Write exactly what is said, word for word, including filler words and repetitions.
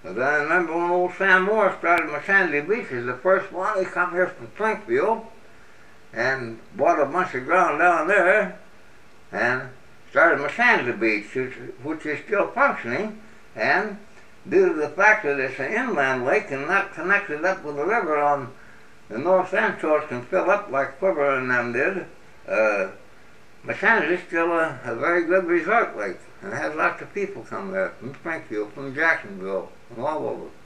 But I remember when old Sam Moore started Sandy Beach as the first one. He come here from Springfield and bought a bunch of ground down there and started Sandy Beach, which, which is still functioning. And due to the fact that it's an inland lake and not connected up with the river on the north end, so it can fill up like Quiver and them did, uh, Mashanity is still a, a very good resort lake, and it has lots of people come there from Springfield, from Jacksonville, from all over.